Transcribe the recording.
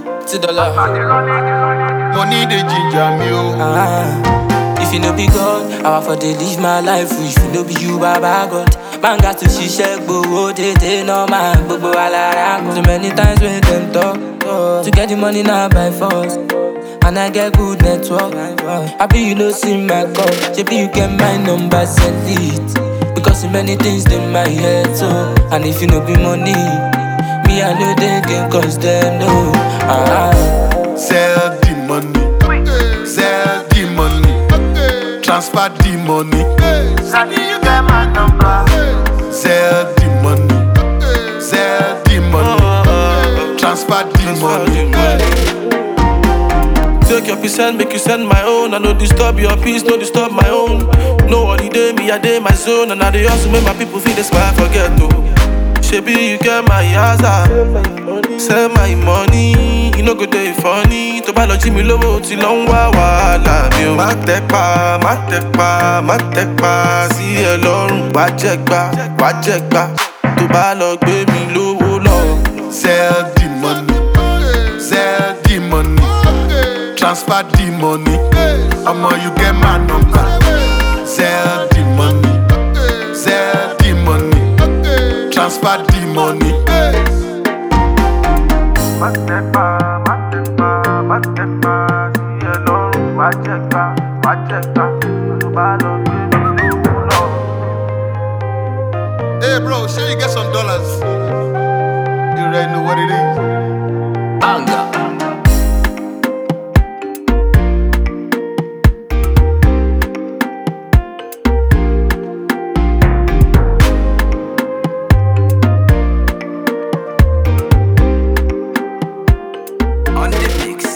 $2. Money they ginger me, oh. If you no be God, how for they live my life? If you no be you, Baba God. Man got to ṣiṣẹ́ gbowó tètè normal gbogbo alára. So many times when them talk, to get the money now by force. And I get good network. Happy you no see my call. Maybe you get my number, send it. Because so many things in my head, so. And if you no be money, me I know they can cause them no. Sell the money, sell the money, transfer the money. Sabi you get my number. Sell the money, sell the money, transfer the money. Take your percent, make you send my own. I no disturb your peace, no disturb my own. No holiday, me I day my zone. And I dey hustle make my people feel the smile, forget to. Shebi you get my yaza, send my money. You no go dey funny. To buy lodge me lowo ti long wahala mi o. Má tẹpa, sí ẹ lọ́rùn. Wá jẹgba. To bá lọ gbé mi lówó lọ. Sell the money, sell the money, transfer the money. Omo, you get my number. Sell the money, sell the money, transfer the money. Má tẹpa, sí ẹ lọ́rùn. Wá jẹgba. To bá lọ gbé mi lówó lọ. Hey bro, sure you get some dollars. You already know what it is. Banga. On the mix.